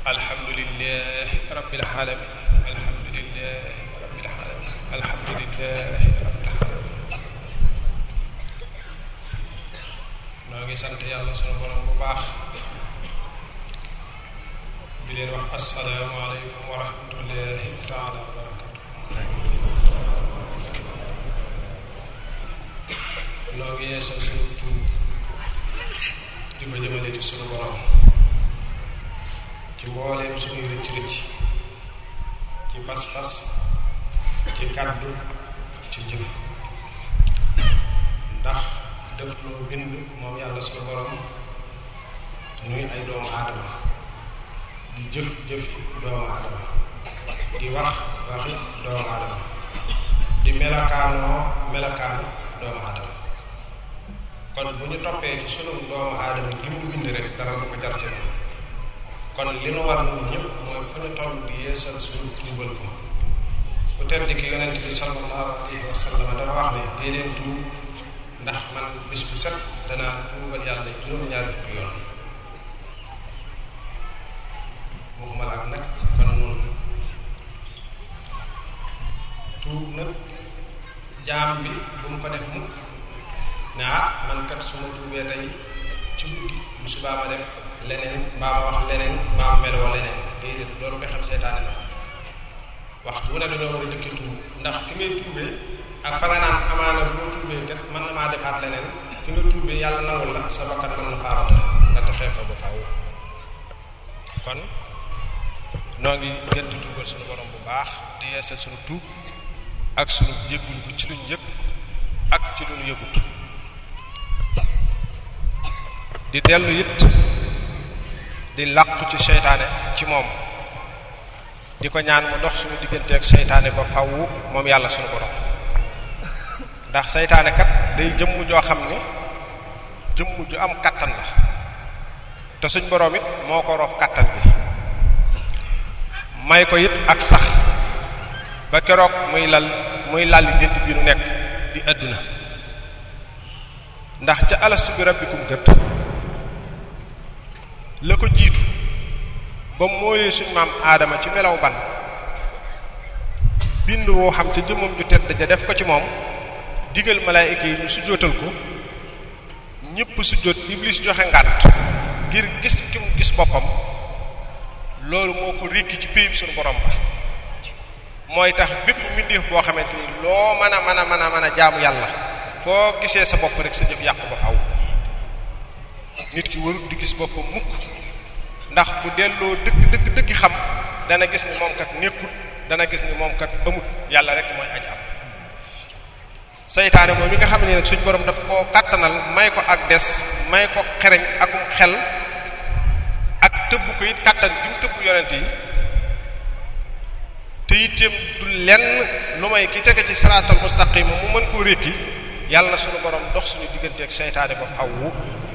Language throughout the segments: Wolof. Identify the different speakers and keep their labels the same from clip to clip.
Speaker 1: alhamdulillahi rabbil alamin alhamdulillahi rabbil alamin alhamdulillahi rabbil alamin noo ngi sant yàlla sunu borom bu baax di leen wax assalaamu alaykum wa rahmatullahi taala wa barakatuh noo ngi yeesal sunu tuub di ko jëmale ci sunu borom ci mbooleem suñuy rëcc rëcc ci pas-pas ci kàddu ci jëf ndax def noo bind moom yàlla suñu borom nuy ay doomu aadama di jëf jëfi doomu aadama di wax waxi doomu aadama di melakaanoo melakaanu doomu aadama kon bu ñu toppee ci sunu doomu aadama li mu bind rek dara du ko jar ci kon li nu war ñun ñëpp mooy fu ñu toll di yeesal suñu tuubal ko bu tedd ki yonent bi sallallahu alayhi wa sallam dafa wax ne dee leen tuub ndax man bis bu set danaa tuubal yàlla juróom-ñaari fukki yoon waxuma la ak nag kon noonu tuub nag jaam bi bu mu ko def mukk ne man kat su ma tuubee tey ci guddi bu subaa ma def leneen mbaa ma wax leneen mbaa ma meloo leneen déedéet loolu koy xam seytaane la waxtu wu ne dañoo war a dëkki tuub ndax fi ngay tuubee ak fa nga naan amaana bu ma tuubee kat mën na maa defaat leneen fi nga tuubee yàlla nangul la sa bakkan mën na faarata nga taxee fa ba faaw kon noo ngi gën di tuubal suñu borom bu baax di yeesal suñu tuub ak suñu jéggul ko ci luñ yëg ak ci luñ yëgut di dellu it di làqu ci seytaane ci moom di ko ñaan mu dox suñu digganteeg seytaane ba faw moom yàlla suñu borom ndax seytaane kat day jëmm joo xam ni jëmm ju am kattan la te suñ borom it moo ko roof kattan bi may ko it ak sax ba keroog muy lalli gént bi nu nekk di àdduna ndax ca alastu bi rabbikum gët la ko jiitu ba moolee suñ maam aadama ci melaw ban bind woo xam ca jëmmam ju tedd ja def ko ci moom digal malaayika yi ñu sujjóotal ko ñépp sujjóot iblis joxe ngànt ngir gis ki mu gis boppam loolu moo ko rékki ci péyib suñu borom ba mooy tax bépp mbindeef boo xamante ni loo mën a jaamu yàlla foo gisee sa bopp rek sa jëf yàqu ba faw nit ki warut di gis boppam mukk ndax bu delloo dëgg xam dana gis ni moom kat nekkut dana gis ni moom kat amut yàlla rek mooy aji am seytaane moom mi nga xam ne nag suñ borom daf koo kàttanal may ko ak des may ko xereñ akum xel ak tëbb ko it kàttan bi mu tëbb yonent yi te itam du lenn lu may ki tege ci siraatal mustaqim mu mën koo rékki yàlla na suñu borom dox suñu digganteeg seytaane ba fawwu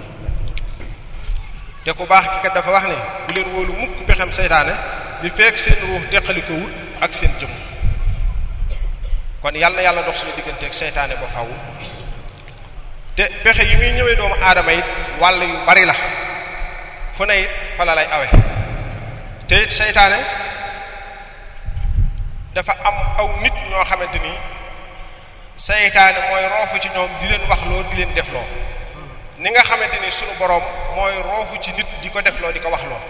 Speaker 1: te ku baax ki kat dafa wax ne bu leen wóolu mukk pexem seytaane li fekk seen ruux teqaliko wut ak seen jëm kon yàlla na yàlla dox suñu digganteeg seytaane ba fawwu te pexe yi muy ñëwee doomu aadama it wàll yu bari la fu ne it fa la lay awe te it seytaane dafa am aw nit ñoo xamante ni seytaane mooy roofu ci ñoom di leen wax loo di leen def loo ni nga xamante ni sunu boroom mooy roofu ci nit di ko defloo di ko waxloo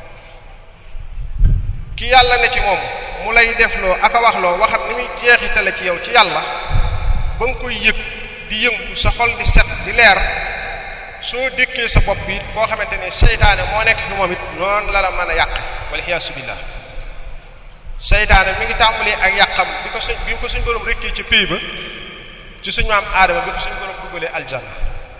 Speaker 1: ki yàlla ne ci moom mu lay defloo ak a waxloo waxam ni muy jeexitale ci yow ci yàlla ba nga koy yëg di yëngu sa xol di set di leer soo dékkee sa bopp it koo xamante ni seytaane moo nekk fi moom it noonu la la mën a yàq wala xiyaasu billah seytaane mi ngi tàmbalee ak yàqam bi ko suñ boroom rekkee ci pays ba ci suñ maam aadama bi ko suñ boroom dugalee aljanna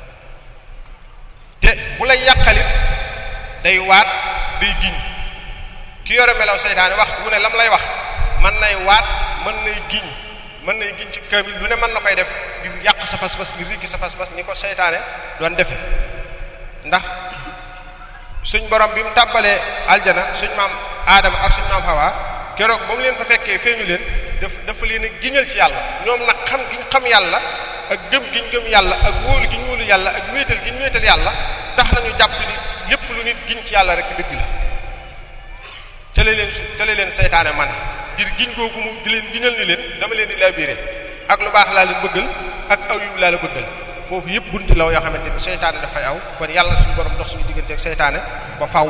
Speaker 1: te bu lay yàqalit day waat day giñ ki yore melaw seytaane waxtu bu ne lam lay wax mën nay waat mën nay giñ ci kamil lu ne mën na koy def ngir yàq sa pas-pas ngir rikki sa pas-pas ni ko seytaane doon defe ndax suñ borom bi mu tàbbalee aljana suñ maam aadama ak suñ maam Hawa keroog ba mu leen fa fekkee feeñu leen dafa leen a giñal ci yàlla ñoom nag xam giñ xam yàlla ak gëm giñ gëm yàlla ak wóolu giñ wóolu yàlla ak wéetal giñ wéetal yàlla tax nañu jàpp ni lépp lu nit giñ ci yàlla rek dëgg la tële leen seytaane man ngir giñ googu mu di leen giñal ni leen dama leen di labiré ak lu baax laa leen bëggal ak aw yu laa la bëggal foofu yëpp bunti law yoo xamante ni seytaane dafay aw kon yàlla suñu borom dox suñu diggante ak seytaane ba faww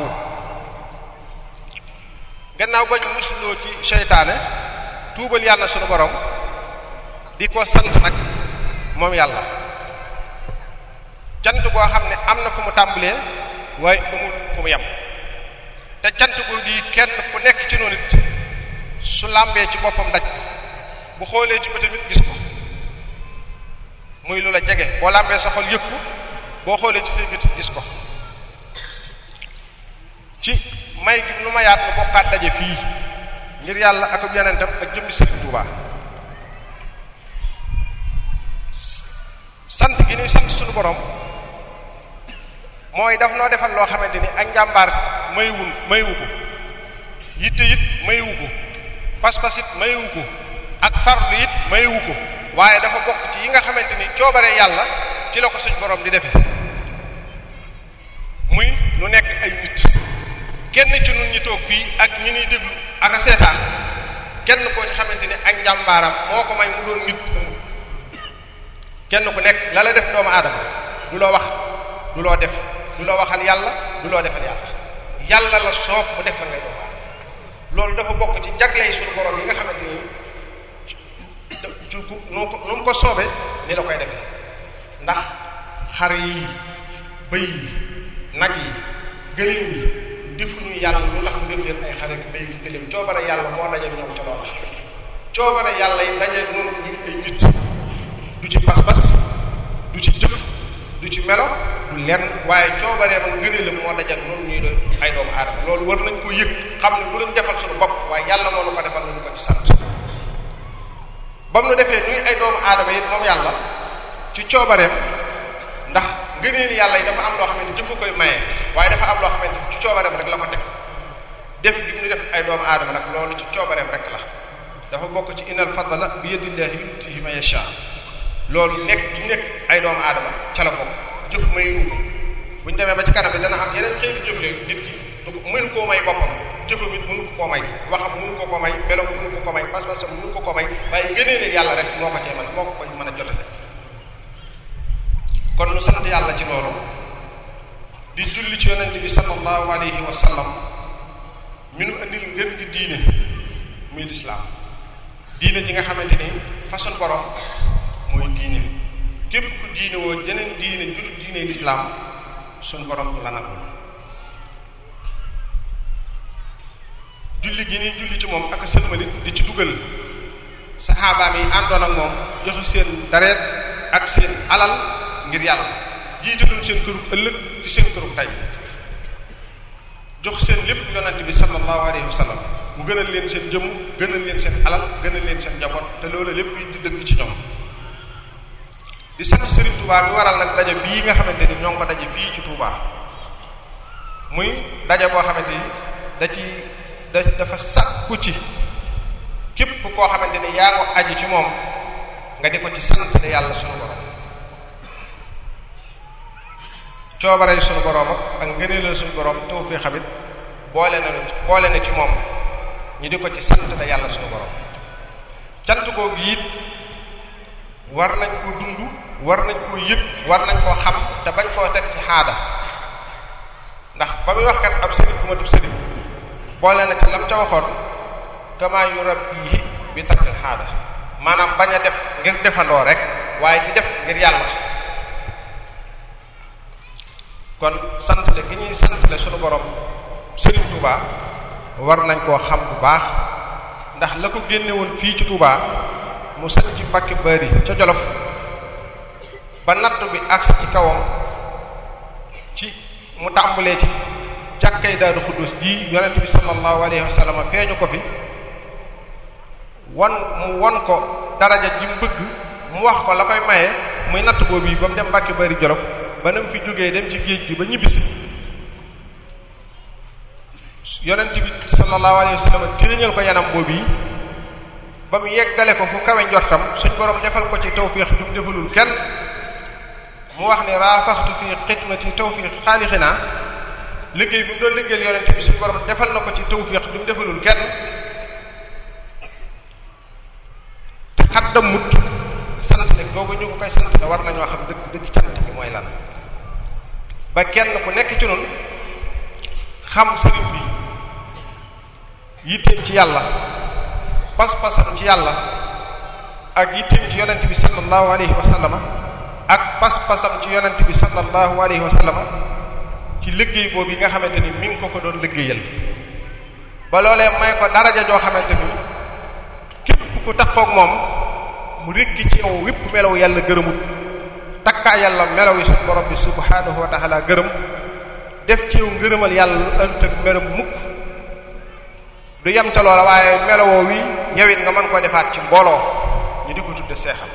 Speaker 1: gannaaw bañ musuloo ci seytaane tuubal yàlla suñu borom di ko sant nag moom yàlla cant boo xam ne am na fu mu tàmbalee waaye amul fu mu yem te cant boobu di kenn ku nekk ci noonu it su làmbee ci boppam daj bu xoolee ci bëtam it gis ko muy lu la jege boo làmbee sa xol yëg ko boo xoolee ci say bët gis ko ci may gi nu ma yaat nu bokkaat daje fii ngir yàlla ak yonentam ak jëmmi Sëriñ Tuubaa sant gi ñuy sant suñu borom mooy daf noo defal loo xamante ni ak njàmbaar mayiwu ko yitte it mayiwu ko pas-pas it mayiwu ko ak farlu it mayiwu ko waaye dafa bokk ci yi nga xamante ni coobare yàlla ci la ko suñ borom di defe muy nu nekk ay nit kenn ci nun ñi toog fii ak ñi ñuy déglu ak a seetaan kenn koo ci xamante ni ak njàmbaaram moo ko may mu doon nit kenn ku nekk la la def doomu aadama du loo wax du loo def du loo waxal yàlla du loo defal yàlla yàlla la soob mu def la ngay doomu aadama loolu dafa bokk ci jagley suñu borom yi nga xamante ni nu mu ko soobee ni la koy defee ndax xar yi bëy yi nag yi gëléem yi defuñu yàlla lu tax mu def leen ay xar ak bëy gi gëléem coobare yàlla moo daje ñoom ca loola coobare yàlla yi daje noonu ñu ay nit du ci pas-pas du ci jëf du ci melo du lenn waaye coobaree man gënee la moo dajal noonu ñuy doon ay doomu aadama loolu war nañ ko yëg xam ne bu leen defal suñu bopp waaye yàlla moo la ko defal nañu ko ci sant ba mu nu defee nuy ay doomu aadama it moom yàlla ci coobareem ndax ngëneel yàlla yi dafa am loo xamante jëfu koy maye waaye dafa am loo xamante ci coobareem rek la ko teg def gi mu def ay doomu aadama nag loolu ci coobareem rek la dafa bokk ci innal fadla bi yadillahi yutihi man yasha loolu nekk bi nekk ay doomu aadama ca la bokk jëf mayu ko bu ñu demee ba ci kanam bi dana am yeneen xeeti jëf yooyu nit ki mënu koo may boppam jëfam it mënu ko koo may waxam mënu ko ko may melam mënu ko ko may pas-pasam mënu ko ko may waaye ngëneel yàlla rek moo ko cee man moo ko koy mën a jotale kon nu sant yàlla ci loolu di julli ci yonent bi sallallahu alayhi wa sallam mi nu andil ngën di diine muy lislaam diine ji nga xamante ni façon borom mooy diine képp ku diine woo jeneen diine jutu diine lislaam suñ borom du la nangul julli gi ni julli ci moom ak sëlmalit di ci dugal saxaabaam yi àndoon ak moom joxe seen dareet ak seen alal ngir yàlla jiitaluñ seen kërub ëllëg ci seen kërub tey jox seen lépp yonent bi sallallahu alayhi wa sallam mu gënal leen seen jëmm gënal leen seen alal gënal leen seen njaboot te loolu lépp di dëgg ci ñoom di sant Serigne Touba mi waral nag daje bii nga xamante ni ñoo ngi ko daje fii ci Touba muy daje boo xamante ni dafa sàkku ci képp koo xamante ni yaa ngi aji ci moom nga di ko ci sant de yàlla sunu borom coobare sunu borom ak ngëneelal sunu borom tawfiix xamit boole na ci moom ñu di ko ci sant de yàlla sunu borom cant googu it war nañ ko dund war nañ koo yëg war nañ koo xam te bañ koo teg ci xaada ndax ba muy wax kat ab sëriñ bu ma dub sëriñ boole na ca lam ca waxoon kama yu rabbihi bi takkil xaada maanaam bañ a def ngir defandoo rek waaye di def ngir yàlla kon sant le gi ñuy sant le sunu borom Sëriñ Touba war nañ koo xam bu baax ndax la ko génne woon fii ci Touba mu sëñ ci Mbàkke Bari ca Jolof ba nattu bi agsi ci kawam ci mu tàmbalee ci jàkkay Daaru Xuddus ji yonent bi sallallahu alayhi wa sallam feeñu ko fi mu won ko daraja ji mu bëgg mu wax ko la koy maye muy natt boobu yi ba mu dem Mbàkke Bari Jolof ba nam fi jógee dem ci géej gi ba ñibbisi yonent bi sallallahu alayhi wa sallam téeñal ko yanam boobu yi ba mu yeggale ko fu kawe njortam suñ borom defal ko ci tawfiix du mu defalul kenn mu wax ne raafaxtu fi xidmati tawfiix xaalixinaa liggéey bi mu doon liggéeyal yonent bi suñ borom defal na ko ci tawfiix du mu defalul kenn ba kenn ku nekk ci noonu xam sëriñ bi yitteem ci yàlla pas-pasam ci yàlla ak yitteem ci yonent bi sallallahu alayhi wa sallama ak pas-pasam ci yonent bi sallallahu alayhi wa sallama ci liggéey boobu yi nga xamante ni mi ngi ko doon liggéeyal ba loolee may ko daraja joo xamante ni képp ku takkook moom mu rekki ci yow wépp melaw yàlla gërëmut takkaa yàlla melaw yi suñu borom bi subhanahu wa ta'ala gërëm def ci yow ngërëmal yàlla lu ënt ak meram mukk du yem ca loola waaye melawoo wi yawit nga mën koo defaat ci mbooloo ñu di ko tudde seexal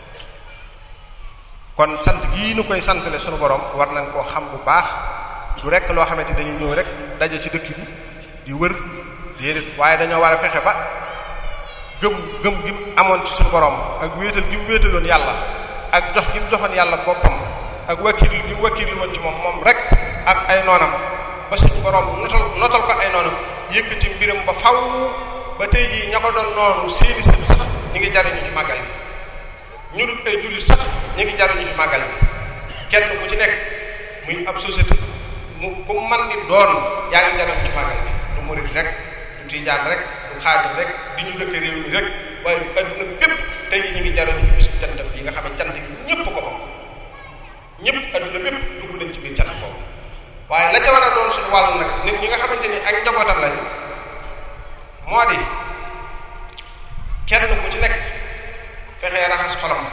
Speaker 1: kon sant gii nu koy santale sunu borom war nañ koo xam bu baax du rek loo xamante dañuy ñëw rek daje ci dëkk bi di wër déedéet waaye dañoo war a fexe ba gëm gi mu amoon ci sunu borom ak wéetal gi mu wéetaloon yàlla ak jox gi mu joxoon yàlla boppam ak wakiil gi mu wakiil woon ci moom rek ak ay noonam ba suñu borom notal ko ay noonam yëkkati mbiram ba faw ba tey jii ña ko doon noonu seeni sët sax ñi ngi jariñu ci màggal bi ñu dul ay jullit sax ñi ngi jariñu ci màggal bi kenn ku ci nekk muy ab société ku man ni doon yaa ngi jariñu ci màggal bi du murid rek du tijaan rek du xaadir rek di ñu dëkk réew mi rek waaye adduna bépp tey jii ñi ngi jariñu ci bisu jantam bi nga xam ne cant gi ñëpp ko bokk ñëpp adduna bépp dugg nañ ci biir cant boobu waaye la ca war a doon suñu wàll nag nit ñi nga xamante ni ak njabootam lañu moo di kenn ku ci nekk fexee raxas xolam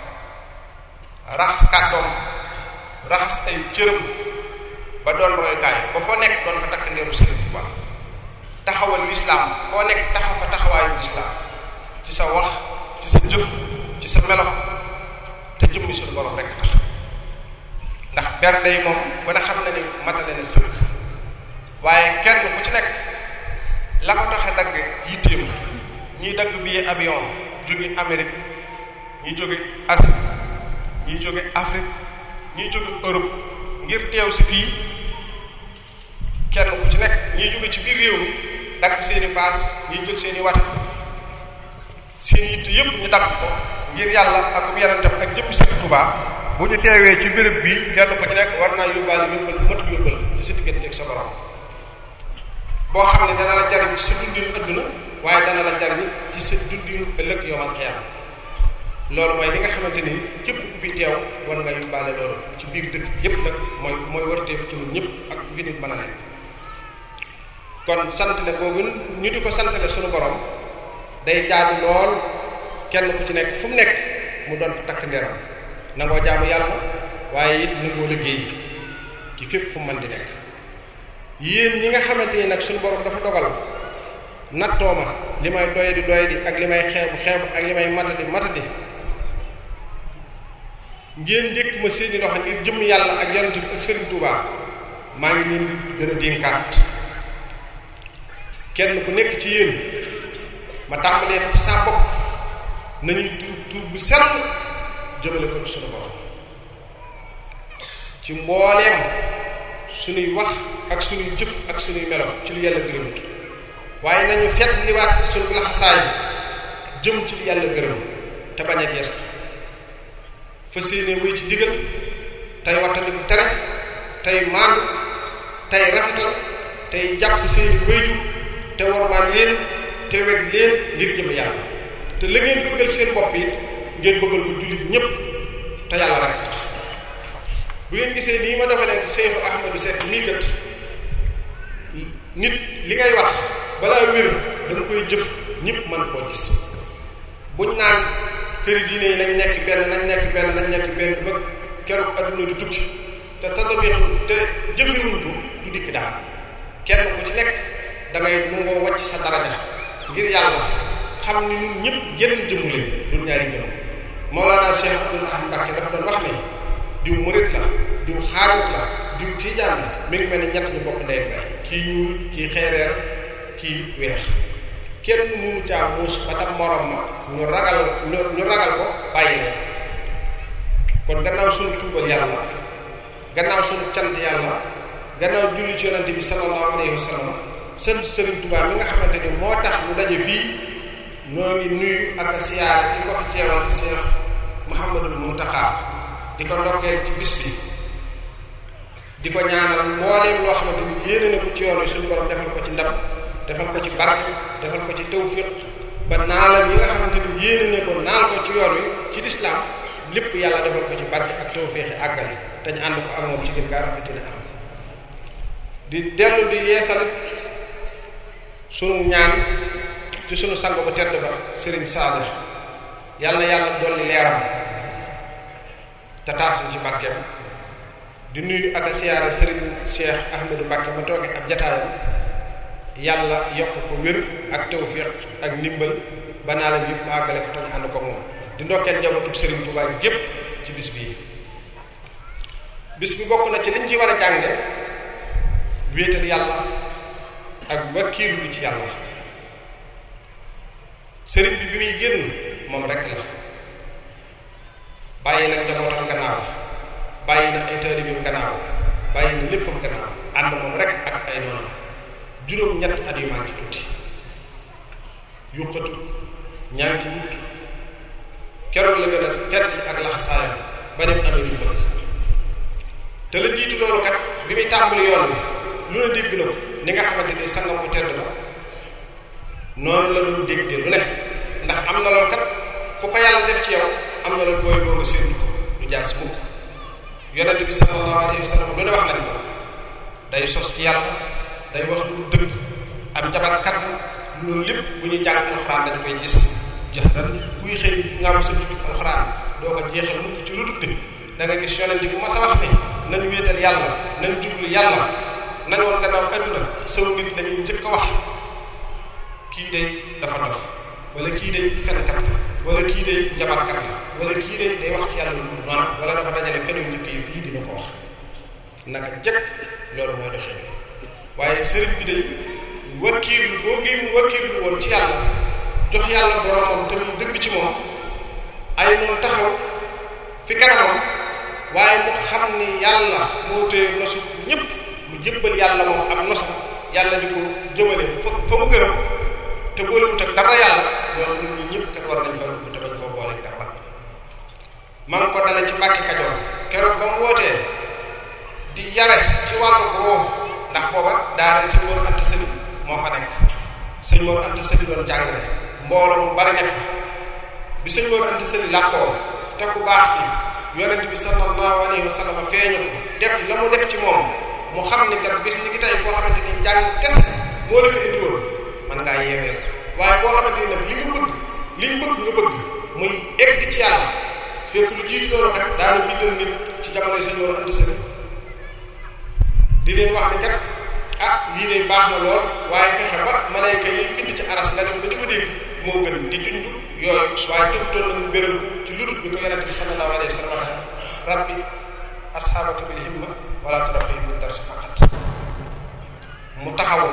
Speaker 1: raxas kàddoom raxas ay cëram ba doon royukaay ba foo nekk doon fa takk ndeeru Sëriñ Tuubaa taxawal lislaam foo nekk taxaw fa taxawaayu lislaam ci sa wax ci sa jëf ci sa melo te jëmmi suñu borom rekk tax ndax bernde yi moom gën a xam na ni matale na sëkk waaye kenn ku ci nekk la ko tax a dagg yitteem ñiy dagg billet avion jóge Amérique ñiy jóge Asie ñiy jóge Afrique ñiy jóge Europe ngir teew si fii kenn ku ci nekk ñiy jóge ci biir réew mi dagg seeni paas ñiy jël seeni wat seen yitte yépp ñu dagg ko ngir yàlla ak yarantam ak jëmmi Sëriñ Tuubaa bu ñu teewee ci béréb bi kenn ku ci nekk war naa yóbbaale yóbbal bu matu yóbbal ci sa diggante ak sa borom boo xam ne dana la jariñ ci sa dundinu adduna waaye dana la jariñ ci sa dundinu ëllëg yawmal qiyaama loolu mooy li nga xamante ni képp ku fi teew war nga yóbbaale loolu ci biir dëkk yépp nag mooy warteef ci ñun ñëpp ak fi nit mën a nekk kon santale googu ñu di ko santale sunu borom day jaadu lool kenn ku ci nekk fu mu nekk mu doon fa takk nderam nangoo jaamu yàlla waaye it nangoo liggéey ci fépp fu mu mën di nekk yéen ñi nga xamante ni nag suñu borom dafa dogal nattooma li may doyadi ak li may xeebu ak li may matadi ngeen njëkk ma seeni loxo ngir jëmm yàlla ak yonent bi ak Sëriñ Tuubaa maa ngi leen di gën a dénkaat kenn ku nekk ci yéen ma tàmbalee ko ci saa bopp nañuy tuub bu sell jëmale ko ci sunu borom ci mbooleem suñuy wax ak suñuy jëf ak suñuy melo ci lu yàlla gërëmut waaye nañu fedd liwaat ci suñu laxasaay jëm ci li yàlla gërëm te bañ a geestu fa séenee wéy ci digal tey wattandiku tere tey maandu tey rafetal tey jàpp seeni wéyju te warmaan leen te weg leen ngir jëm yàlla te la ngeen bëggal seen bopp yi ngeen bëggal ko jullit ñépp te yàlla rek tax bu ngeen gisee nii ma dafa leen Seexu Ahmadu Seck nii kat nit li ngay wax balaa wér danga koy jëf ñépp mën koo gis buñ naan këri diine yi nañ nekk benn ba keroog adduna di tukki te tadabixu te jëfewuñ ko du dikk daal kenn ku ci nekk dangay nu ngoo wàcc sa daraja ngir yàlla xam ni ñun ñëpp genn jëmmu leen du ñaari jëmm Mawlana Cheikh Abdoul Ahad Mbacké dafa doon wax ni diw murit la diw xaarit la diw tiijaan la mi ngi mel ni ñett ñu bokk ndey bay kii ñuul kii xeereer kii weex kenn mënu caa muus ba tam morom ma ñu ragal ko bàyyi leen kon gannaaw suñu tuubal yàlla gannaaw suñu cant yàlla gannaaw julli ci yonante bi sallallahu alayhi wa sallam seen Sëriñ Tuubaa mi nga xamante ni moo tax mu daje fii noo ngi nuyu ak a siyaar ki ko fi teewal di Cheikh Mouhamadul Mountakha di ko ndokkeel ci bis bi di ko ñaanal mbooleem loo xamante ni yéene na ko ci yoon wi suñu borom defal ko ci ndam defal ko ci barke defal ko ci tawfiq ba naalam yi nga xamante ni yéene na ko naal ko ci yoon wi ci lislaam lépp yàlla defal ko ci barke ak tawfiq àggale te ñu ànd ko ak moom ci gën gaa rafetine am di dellu di yeesal sunu ñaan ci sunu sang bu tedd ba Serigne Saliou yàlla dolli leeram te taas ci barkeem di nuyu ak a siyaare Serigne Cheikh Ahmadou Mbacké ma tooge ab jataayam yàlla yokk ko wér ak tawfiq ak ndimbal ba naa leen yëpp ma àggale ko te ñu ànd ko moom di ndokkeel njabootu Serigne Touba gépp ci bis bi bokk na ci liñ ci war a jànge wéetal yàlla ak wakkiilu bi ci yàlla sëriñ bi muy génn moom rekk la bàyyi nag njabootam gannaaw bàyyi na ay taalibeem gannaaw bàyyi na léppam gannaaw ànd moom rek ak ay noonu juróom-ñett at yu manqué tuuti yuqatu ñaanki wut keroog la gën a fett ak laxasaayam ba dem amee lu bëgg te la jiitu loolu kat bi muy tàmbali yoon bi lu ne dégg na ko ni nga xamante ni sangam bu tedd la noonu la doon déggee lu ne ndax am na loolu kat ku ko yàlla def ci yow am na loolu booy boo nga séentu ko du jaas mukk yonent bi sallallahu alayhi wa sallam lu ne wax nañ ko day sos ci yàlla day wax lu dëgg am jabarkat loolu lépp bu ñuy jàng alxuraan dañ koy gis jëxran kuy xëy nga am sa jubit alxuraan doo ko jeexal mukk ci lu dul da nga gis yonent bi ma sa wax ni nañu wéetal yàlla nañu jublu yàlla nañ woon gannaaw adduna saw nit lañuy njëkk a wax kii day dafa dof wala kii day fenkat la wala kii day njabarkat la wala kii day wax ci yàlla lu dul noonu wala dafa dajale fenu njëkk yi fii dina ko wax naka jëkk loolu mooy doxee waaye sëriñ bi day wakkiirlu boo ngi mu wakkiirlu woon ci yàlla jox yàlla boroomam te mu dëgg ci moom ay noonu taxaw fi kanamam waaye mu xam ni yàlla moo téye nosu ñëpp mu jébbal yàlla moom am nosu yàlla di ko jëmale fa mu gërëm te boolewut ak dara yàlla loolu nit ñi ñëpp kat war nañ fa dugg te bañ foo boole dara maa ngi ko dale ci Mbàkke Kajoor keroog ba mu wootee di yare ci wàllu boobu ndax booba daara sëñ Mor Anta Sali moo fa nekk sëñ Mor Anta Sali doon jàngale mbooloo mu bari ne fa bi sëñ Mor Anta Sali làqoo te ku baax bi yonent bi sallallahu alayhi wa sallam feeñu ko def la mu def ci moom mu xam ni kat bis ni ki tey boo xamante ni jàng kese moo la fi indiwoon man ngaa yeewee waaye boo xamante ni nag li nga bëgg muy egg ci yàlla fekk lu jiitu loolu kat daana bindal nit ci jamono sëñ Mor Anta Sali di leen wax ni kat lii de baax na lool waaye fexe ba malayka yi bind ci aras nga dem ba di ko dégg moo gën di junj yooyu waaye tëbtoon nañu bérél ci ludut bi ko yonent bi sallallahu alayhi wa sallam rabbi asxaabaka bil himma wala turabbihim bi darsi faqat mu taxawu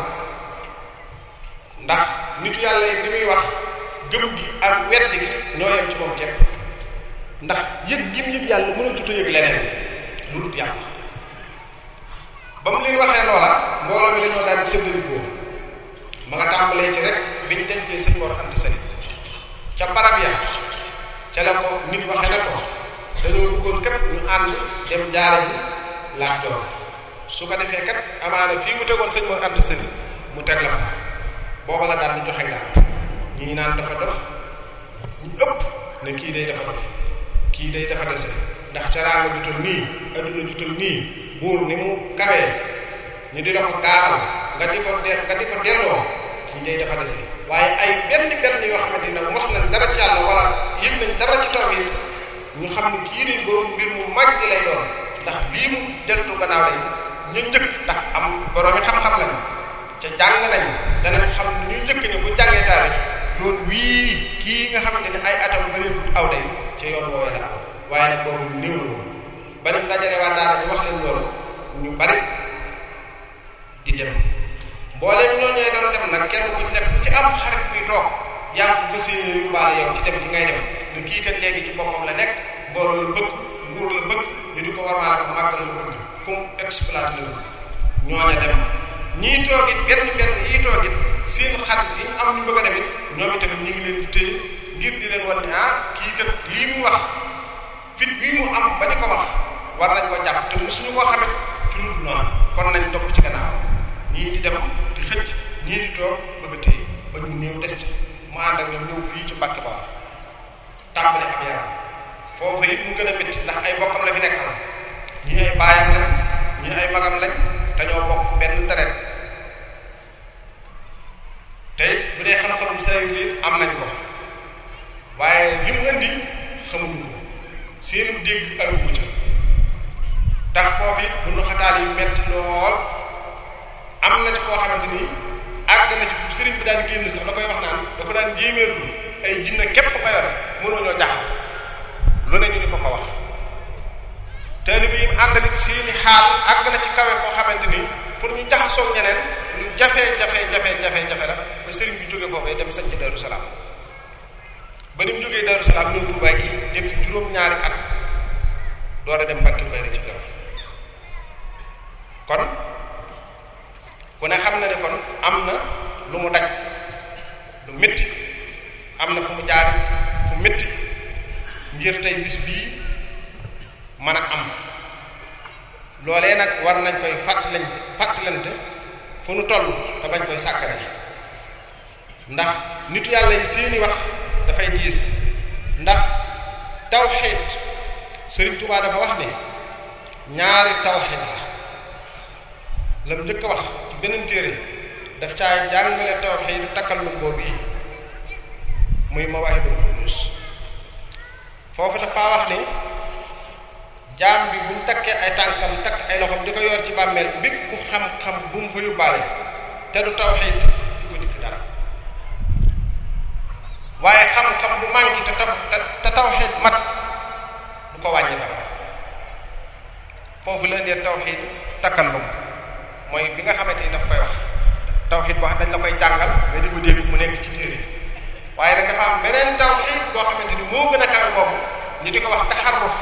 Speaker 1: ndax nitu yàlla yi li muy wax gëm gi ak wedd gi ñoo yem ci moom képp ndax yëg gim yëg yàlla mënul tuta yëg leneen lu dul yàlla ba mu leen waxee loola mbooloo mi dañoo daal di séddalikoo ma nga tàmbalee ci rek biñ dencee sëñ Mor Anta Sali ca barab ya ca la ko nit waxee ne ko dañoo bëggoon kat ñu ànd dem jaare ji laaj doon su ko defee kat amaana fii mu tegoon sëñ Mor Anta Sali mu teg la fa booba la daal di joxe ngànt ñi naan dafa dof ñu ëpp ne kii day dafa dof kii day dafa dese ndax caraanga jutal nii adduna jutal nii buur ni mu kawee ñu di la ko gaaral nga di ko delloo kii day dafa dese waaye ay benn yoo xamante ni nag mos nañ dara ci yàlla wala yëg nañ dara ci taw yi ñu xam ne kii day borom mbir mu màgg lay doon ndax lii mu deltu gannaaw lay ñu njëkk ndax am borom yi xam-xam lañ ca jàng nañ danañ xam ne ñu njëkk ne bu jàngee taarix yoon wii kii nga xamante ne ay atam bëreegut aw day ca yoon woowee la am waaye nag boobu ñu néew la woon ba dem dajale waa daara ñu wax leen loolu ñu bari di dem mbooleem ñoo ñooy doon dem nag kenn ku ci nekk ku ci am xarit bi toog yaa ngi ko fas yéene yóbbaale yow ci dem gi ngay dem ne kii kat léegi ci boppam la nekk mbooloo la bëgg nguur la bëgg ñu di ko warmaale ko màggal la bëgg comme exploité la bëgg ñooña dem ñii toogit benn yii toogit seen xarit yi ñu am ñu bëgg a dem it ñoom itamit ñu ngi leen di téye ngir di leen wan ne kii kat lii mu wax fit bii mu am ba di ko wax war nañ ko jàpp te mosuñu koo xamit ci lu dul noonu kon nañ topp ci gannaaw ñii di dem di xëcc ñii di toog bëgg a téye ba ñu néew des ci mu ànd ak ñoom ñëw fii ci Mbàkke Bawol tàmbali ab yaram foofu it mu gën a métti ndax ay bokkam la fi nekkal ñii ay baayam lañ ñii ay magam lañ te ñoo bokk benn deret te bu dee xam-xamum sëriñ am nañ ko waaye li mu indi xamuñu ko seenu dégg arubu ca tax foofu bu nu xataal yi metti lool am na ci koo xamante ni àgg na ci sëriñ bi daan génn sax da koy wax naan da ko daan jéeméerlu ay jinne képp ko yore mënoo ñoo jaaxal lu ne ñu di ko ko wax taalibe yi ànd nit seeni xaal àgg na ci kawe foo xamante ni pour ñu jaxasoo ñeneen lu jafe-jafe la ba sëriñ bi jóge foofu dem sañ ci Daaru Salaam ba ni mu jógee Daaru Salaam ñëw Tuubaa gi def fi juróom-ñaari at door a dem Mbàkke Bari ci Jolof kon ku ne xam na ne kon am na lu mu daj lu métti am na fu mu jaar fu métti ngir tey bis bii mën a am loolee nag war nañ koy fàttalante fu nu toll te bañ koy sàkkare ndax nitu yàlla yi seeni wax dafay diis ndax tawxiid Sëriñ Tuubaa dafa wax ne ñaari tawxiid la mu njëkk a wax ci beneen téere daf caa jàngale tawxiid takallum boobu yi muy Mawaahibul Quddus foofu dafa wax ne jaam bi bu mu takkee ay tànkam takk ay loxoom di ko yor ci bàmmeel bépp ku xam-xam bu mu fa yóbbaale te du tawxiid di ko dikk dara waaye xam-xam bu manqué te tawxiid mat du ko wàññi dara foofu la ndee tawxiid takallum mooy bi nga xamante ni daf koy wax tawxiid boo xam dañ la koy jàngal nga di ko dégg mu nekk ci téere waaye nag dafa am beneen tawxiid boo xamante ni moo gën a kawe boobu ñu di ko wax taxarruf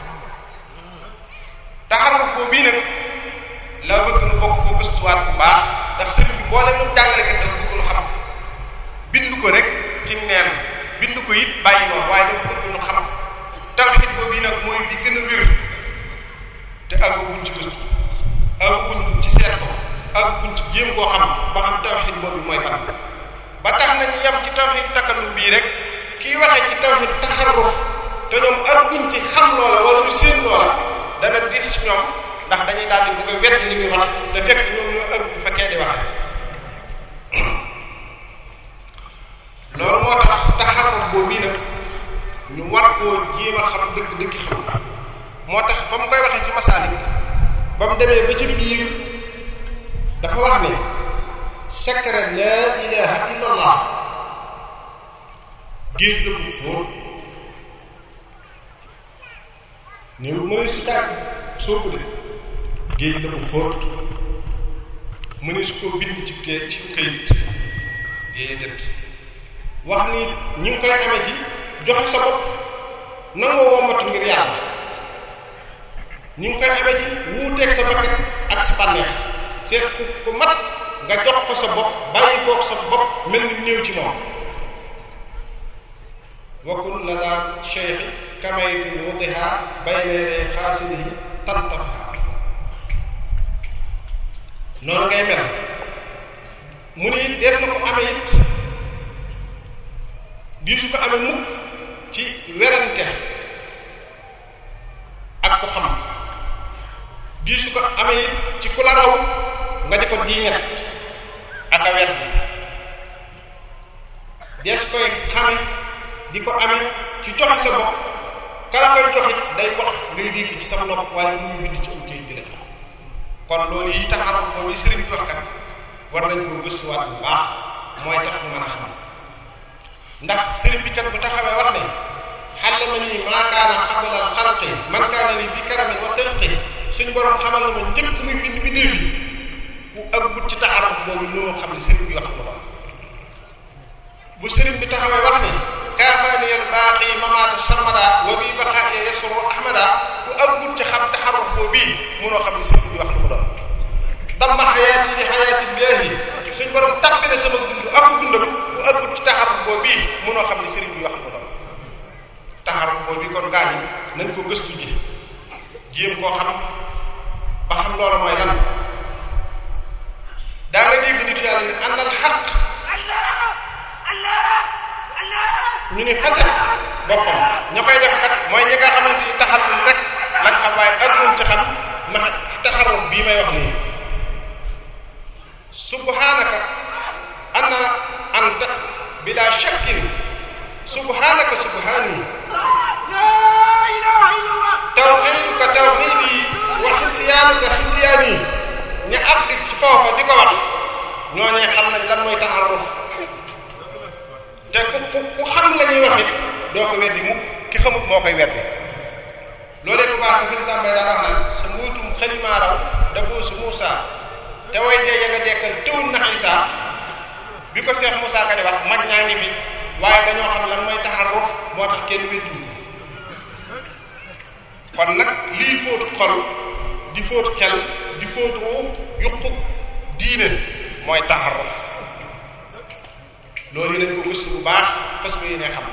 Speaker 1: boobu bii nag la bëgg nu bokk ko gëstuwaat bu baax ndax sëriñ bi boole mu jàngale kat dafa bëgg nu xam bind ko rek ci neen bind ko it bàyyi noonu waaye dafa bëgg nu xam tawxiid boobu bii nag mooy bi gën a wér te àgguñ ci gëstu àgguñ ci seet ko àgguñ ci jéem koo xam ba xam tawxiid boobu mooy fan ba tax nañu yem ci tawxiid takallum bii rek kii waxee ci tawxiid taxarruf te ñoom àgguñ ci xam loola wala ñu seen loola dana diis ci ñoom ndax dañuy daal di bëgg a wedd li muy wax te fekk ñoom ñoo ëgg bu fekkee di waxee loolu moo tax taxarruf boobu bii nag ñu war koo jéem a xam dëgg xam moo tax fa mu koy waxee ci Masaalik ba mu demee ba ci biir dafa wax ne secret laa ilaha illallah géej la bu fóot néew mënee su tàgg soo ko de géej la bu xóot mënee su ko bind ci tee ci këyit déedéet wax ni ñi ngi koy amee ci joxe sa bopp nangoo wommatu ngir yàlla ñi ngi koy amee ci wuuteeg sa bakkat ak sa bànneex seet ku mat nga jox ko sa bopp bàyyi kook sa bopp mel ni néew ci moom wakkul la daan cheikh kamay bi wudiha bayna yaday xaasilihi tantafaha noonu ngay mel mu ni def na ko amee it di su ko amee mukk ci werante ak ko xam di su ko amee it ci ku la raw nga di ko diiŋat ak a wet des koy xame di ko amee ci joxe sa bopp kala koy joxit day wax ngay dégg ci sa nopp waaye mu ñu bind ci am kayit bi la jox kon loolu yi taxaram moom yi sëriñ bi wax kat war nañ koo gëstuwaat bu baax mooy tax mu mën a xam ndax sëriñ bi kat bu taxawee wax ne xallama nii maa kaana qabla al xalqi man kaana nii bi karamin wa talqi suñ borom xamal na ma njëkk muy bind bi néefi ku ëggut ci taxaram boobu mënoo xam ne sëriñ bi wax na ko bu sëriñ bi taxawee wax ne kaafaani al baaqi mamaata sarmada wa bi baqaa'i yasru ahmada ku ëggut ci xam taxaruf boobu bii mënoo xam ne sëriñ bi wax na ko doon damma xayaati li xayaati llaahi suñ borom tàbbi na sama dund ak dundam ku ëggut ci taxaruf boobu bii mënoo xam ne sëriñ bi wax na ko doon taxaruf boobu bii kon gaañ yi nañ ko gëstu ji jéem koo xam ba xam loolu mooy lan daa nga dégg nitu yàlla ne àndal xaq ñu ne fase boppam ña koy def kat mooy ñi nga xamante ni taxal rek lañ xam waaye adduna ci xam ma taxaruf bii may wax nii subhanaka anna anta bila shakkin subhanaka subhani
Speaker 2: la ilaha illallah
Speaker 1: tawhiduka tawhidi wa xisiyaanuka xisiyaani ña àgg ci foofa di ko wax ñooñee xam nañ lan mooy taxaruf te ku xam la ñuy wax it doo ko weddi mukk ki xamut moo koy weddi loolee bu baax ko sëñ Sambay daan wax naan sa mbuutum xalimaa raw da boo su Muusa te way dee ya nga dekkal tëwul na Isa bi ko Seex Muusa ka di wax mag ñaa ngi fi waaye dañoo xam lan mooy taxaruf moo tax kenn weddi kon nag lii fóotu xol di fóotu xel di fóotu yuqu diine mooy taxaruf loolu yi nañ ko gëstu bu baax fas ko yéene xam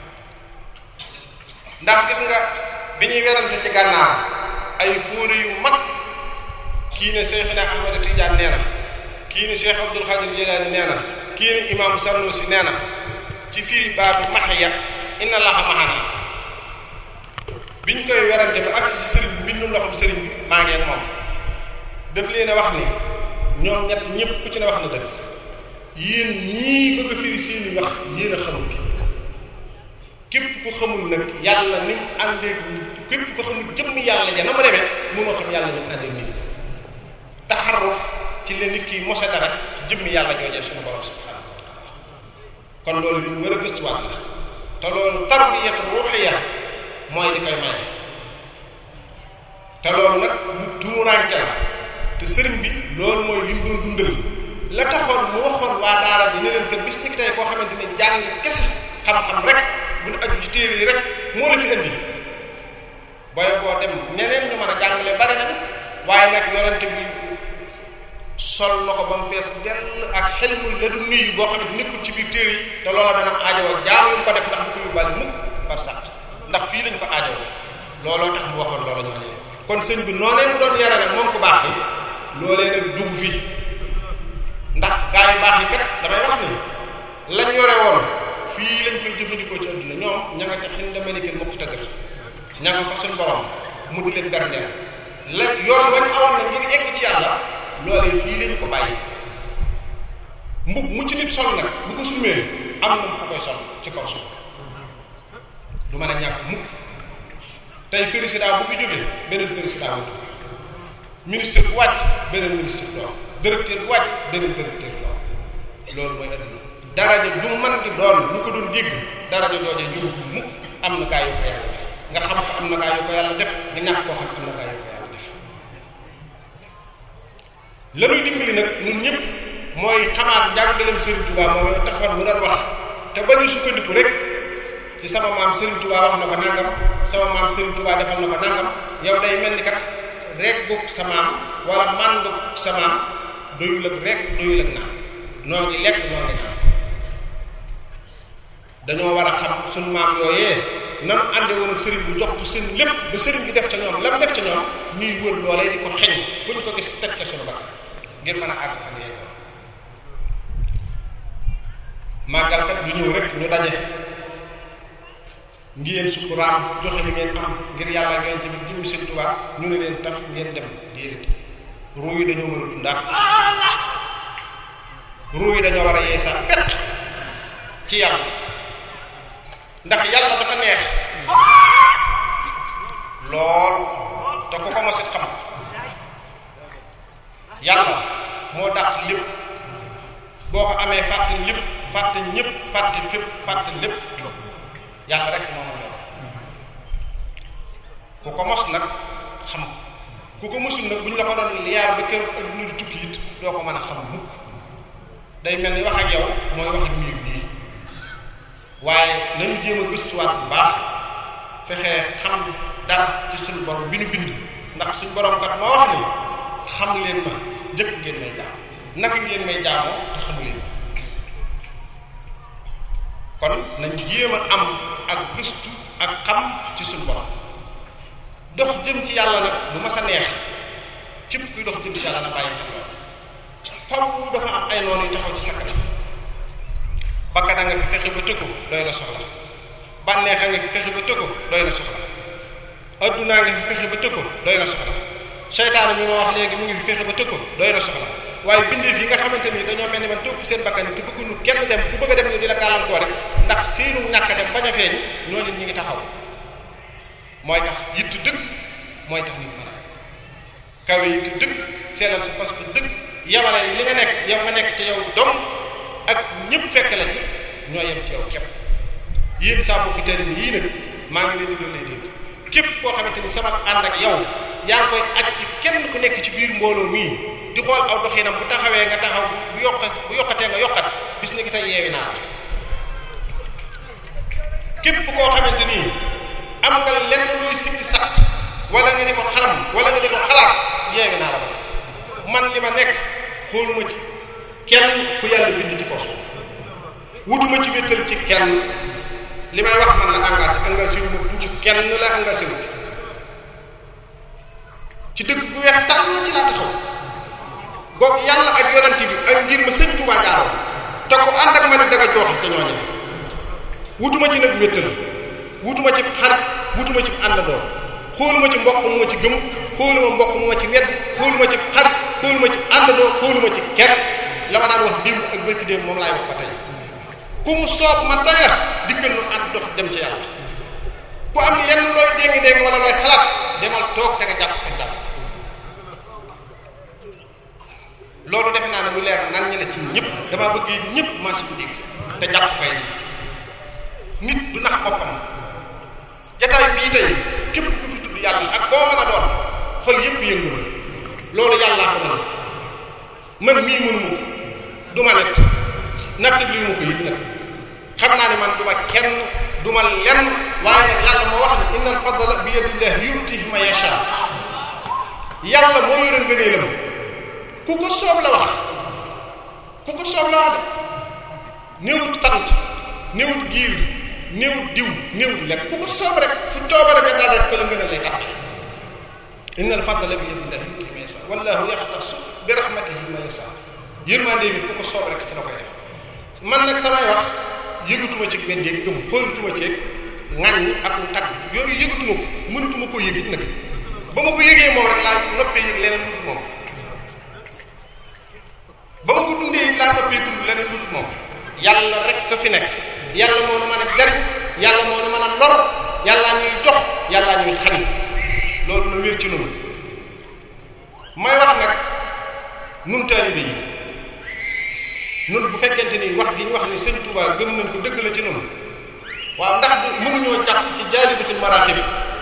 Speaker 1: ndax gis nga bi ñuy werante ci gànnaar ay fóore yu mag kii ne Seexina Ahmada Tijaan nee na kii ne Cheikh Abdul Xaadir Jilaani nee na kii ne Imaam Sanusi nee na ci firi baatu maxiya inna Allaha mahanaa biñ koy werante ba agsi ci sëriñ bi mbindum loxoom sëriñ bi maa ngi ak moom daf leen a wax ni ñoom ñett ñëpp ku ci ne wax na dëgg yéen ñii bëgg a firi seeni wax yéen a xamul képp ku xamul nag yàlla ni mu àndeeg képp ku xamul jëmm yàlla ja na ma demee mënoo xam yàlla ni mu àndeeg nit taxaruf ci la nit ki mose dara ci jëmmi yàlla joojee suñu borom subhanahu wa taala kon loolu li ñu war a gëstuwaat la te loolu tarbiyatu ruuxiya mooy li koy maye te loolu nag lu tuuraanke la te sëriñ bi loolu mooy li mu doon dundal la taxoon mu waxoon waa daara bi ne leen que bis ni tey koo xamante ne jàng kese xam-xam rek bu ñu aju ci téere yi rek moo la fi indi booy boo dem ñeneen ñu mën a jàngale bari na waaye nag yorante bi sol na ko ba mu fees dell ak xelmul la du nuyu boo xamante nekkul ci biir téere yi te loola dana aajowoo jaamu ñu ko def ndax bu ko yóbbaale mukk par sax ndax fii lañ ko aajowoo looloo tax mu waxoon loola ñoo nee kon sëñ bi noonee mu doon yare nag moom ku baax yi loolee nag dugg fii ndax gaa yu baax yi kat damay wax ni lañ yore woon fii lañ koy jëfandikoo ci adduna ñoom ña nga ca xin da malikil muqtadir ña nga fa suñ borom mu di leen garndeel la yoon wañ awoon na ngir egg ci yàlla loolee fii lañ ko bàyyi mbub mu ci nit sol nag bu ko summee am na bu ko koy sol ci kaw suuf du mën a ñàkk mukk tey président bu fi jógee beneen président wutu ministre bu wàcc beneen ministre doon directeur bu wàcc beneen directeur doon loolu mooy adduna daraja du mën di doon ñu ko doon dégg daraja joojee juru mukk am na gaa yu ko yàlla def nga xam ko am na gaa yu ko yàlla def nga ñàkk koo xam am na gaa yu ko yàlla def lanuy dimbali nag ñun ñëpp mooy xamaat njàngaleem Serigne Touba moom taxoon mu doon wax te ba ñu sukkandiku rek ci sama maam Serigne Touba wax na ko nangam sama maam Serigne Touba defal na ko nangam yow day mel ni kat reggug sa maam wala màndug sa maam doyul ak rekk doyul ak naan noo ngi lekk noo ngi naan dañoo war a xam suñu maam yooyee nan ànde woon ak sëriñ bi jox ko seen lépp ba sëriñ bi def ca ñoom lam def ca ñoom ñuy wër loolee di ko xeñ fu ñu ko gis teg ca suñu bakkan ngir mën a àgg fan yee yoon màggalkat du ñëw rek ñu daje ngeen sukkuraam joxe li ngeen am ngir yàlla ngeen tamit jëmmi Sëriñ Tuubaa ñu ne leen taf ngeen dem déedéet ruu yi dañoo war a dundaat ruu yi dañoo war a yeesaat pet ci yàlla ndax yàlla dafa neex lool te ku ko mos a xam yàlla moo dàq lépp boo ko amee fàtte lépp fàtte ñëpp fàtte fépp fàtte lépp yàlla rek moo ma lool ku ko mos nag xam ku ko mosul nag bu ñu la ko doon liyaar ba keroog adduna di tukki it doo ko mën a xam mukk day mel ni wax ak yow mooy wax ak miir bii waaye nañu jéem a gëstuwaat bu baax fexe xam dara ci suñu borom bi nu bind ndax suñu borom kat moo wax ni xam leen ma njëkk ngeen may jaam naka ngeen may jaamoo te xamu leen kon nañ jéem a am ak gëstu ak xam ci suñu borom dox jëm ci yàlla nag du ma sa neex képp kuy dox jëm ci yàlla na bàyyi xel loolu faw dafa am ay noonu yu taxaw ci sa kanam bakkan a nga fi fexe ba tëkku doy na soxla bànneex a nga fi fexe ba tëkku doy na soxla addunaa nga fi fexe ba tëkku doy na soxla seytaane mi ma wax léegi mu ngi fi fexe ba tëkku doy na soxla waaye bindeef yi nga xamante ni dañoo mel ni man topp seen bakkan yi te bëgguñu kenn dem ku bëgg a dem ñu di la gàllankoor rek ndax seenu ñàkk a dem bañ a feeñ ñooñu ñu ngi taxaw mooy tax yitt dëgg mooy tax nit mën a kawe yitt dëgg seelal sa pas bi dëgg yamale li nga nekk yow nga nekk ci yow dong ak ñëpp fekk la ci ñoo yem ci yow képp yéen saa bokki tari bi yii nag maa ngi leen di doon lay dégg képp koo xamante ni sama ànd ak yow yaa ngi koy aj ci kenn ku nekk ci biir mbooloo mii di xool aw doxinam bu taxawee nga taxaw bu yokkatee nga yokkat bis ni ki tey yeewi naa la képp koo xamante nii am nga lenn luy sikki sax wala nga ni ko xalam wala nga ni ko xalaat yeewi naa la ba man li ma nekk xooluma ci kenn ku yàlla bind ci poos wutuma ci wéttal ci kenn li may wax man la engagé wu ma tuuti kenn la engagé wu ci dëgg bu weex tàll ci laa taxaw goog yàlla ak yonent bi ak ngir ma sëñ Tuubaa jaaroo te ko ànd ak ma nag danga jooxe te ñooñu wutuma ci nag wéttal wutuma ci xarit wutuma ci àndandoo xooluma ci mbokk mu ma ci gëm xooluma mbokk mu ma ci wedd xooluma ci xarit xooluma ci àndandoo xooluma ci kenn la ma daan wax démb ak bërki démb moom laay wax ba tey ku mu soob ma doy la dikkal nu ànd dox dem ci yàlla ku am lenn looy déngi wala looy xalaat demal toog te nga jàpp sa jàpp loolu defe naa ne lu leer nan ñi la ci ñëpp dama bëgg ñëpp maa si ko dégg te jàpp kay nit du nax boppam jataay bii tey képp ku fi tudd yàlla ak koo mën a doon xol yëpp yëngu na loolu yàllaa ko mën man mii mënuma ko du ma net natt bi ma ko yëg nag xam naa ne man du ma kenn du ma lenn waaye nag yàlla moo wax ne innal fadla bi yadillahi yu'tihi man yasha yàlla moo yore ngëneelam ku ko soob la wax ku ko soob la wax de néewut tant néewut giir néewut diw néewut lekk ku ko soob rek fu coobare be daal rek ko la ngëneel lay tax innal fadla bi yadillahi yu'tihi man yasha wallahu yaxtasu bi rahmatihi man yasha yërmande bi ku ko soob rek ci la koy def man nag samay wax yëgatuma ci benn yeeg gëm xoolatuma ci ŋàññ ak tagg yooyu yëgatuma ko mënatuma koo yëg nag ba ma ko yëgee moom rek laa noppee yëg leneen lu dul moom ba ma ko dundee laa noppee dund leneen lu dul moom yàlla rek ka fi nekk yàlla moo nu mën a jariñ yàlla moo nu mën a lor yàllaa ñuy jox yàllaa ñuy xañ loolu na wér ci noonu may wax nag nun taalibe yi nun bu fekkente ni wax gi ñu wax ni sëñ Touba gëm nañ ko dëgg la ci noonu waaw ndax mënuñoo jàpp ci jaalibatul maraaxib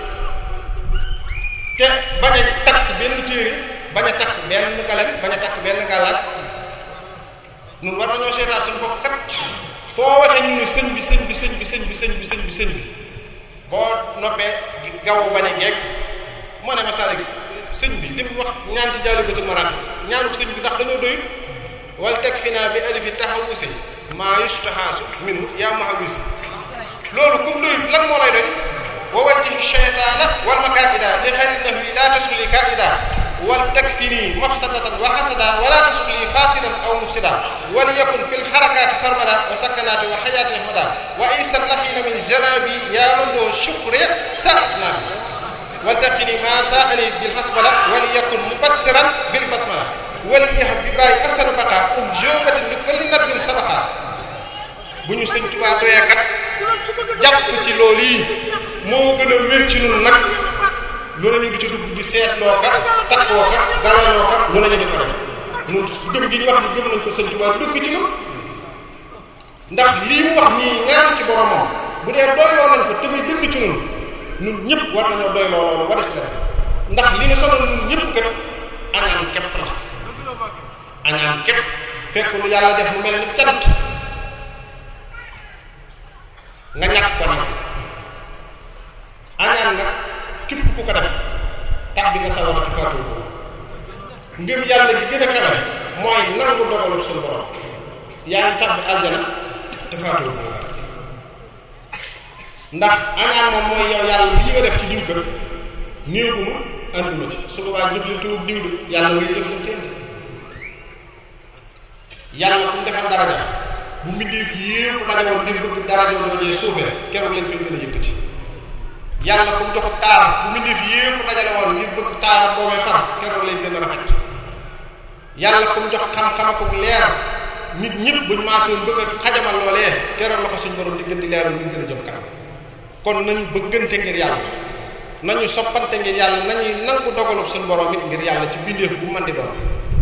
Speaker 1: te bañ a takk benn téere bañ a takk benn galan bañ a takk benn gàllaaj nun war nañoo seetaat suñu bopp kat foo waxee ñu ne sëñ bi sëñ bi sëñ bi sëñ bi sëñ bi sëñ bi sëñ bi boo noppee gaw bañ a geeg moo ne ma sarik sëñ bi li mu wax ñaan ci jaalibatul maraaxib ñaanuk sëñ bi ndax dañoo doyul wal teg fi naa bi alifi taxawusi maa yustaxaasu minu yaa mahawisi loolu comme doyul lan moo lay doy wa wajjih shaytaana wal makaida li xayri nahwi laa tasuli kaida wal takfini mafsadatan wa xasada wala tasuli fasidan aw mufsida wal yakun fi lxarakaati sarmada wa sakanaati wa xayaati ahmada wa isa laxina min janabi yaa man doo shukre saatnaa wal taqini ma saani bil hasbala wal yakun mufassiran bil basmala wala yéex bi bàyyi asar baqaa géométrie bi ba li nat bin sabaxaa bu ñu sëñ Tuubaa doyee kat jàpp ci loolu yi moo gën a wér ci ñun nag lu nañu di ci dugg di seetloo ka takkoo ka galaloo ka lu nañu di ko def ñun gëm gi ñu wax ni gëm nañ ko sëñ Tuubaa dugg ci ñun ndax lii mu wax nii ñaan ci boromam bu dee doyloo nañ ko te muy dëgg ci ñun ñun ñëpp war nañoo doyloo loolu war a si def ndax li ñu sonal ñun ñëpp kat añaan képp la añaan képp fekk lu yàlla def mu mel ni cant nga ñàkk ko nag añaan nag képp ku ko def tax bi nga sawar a ci faatu ko ngëm yàlla gi gën a kawe mooy nangu dogalu suñu borom yaa ngi tax bi aljana te faatu ko ndax añaan moom mooy yow yàlla lii nga def ci diw kër néeguma ànduma ci su boobaa jëflante wu diw de yàlla ngay jëflanteel de yàlla bu mu defal daraja bu mbindeef yépp dajawoon ngir bëgg daraja joojee suufee keroog leen koy gën a yëkkati yàlla ku mu jox taar bu mbindeef yépp dajale woon ngir bëgg taar boobee far keroog leen gën a rafet yàlla ku mu jox xam-xam ak leer nit ñëpp buñ maasoon bëgg a xajamal loolee keroog la ko suñ borom di gën di leeral ñu gën a jëm kanam kon nañu bëggante ngir yàlla nañu soppante ngir yàlla nañuy nangu dogalub suñ borom it ngir yàlla ci bindeef bu mën di doon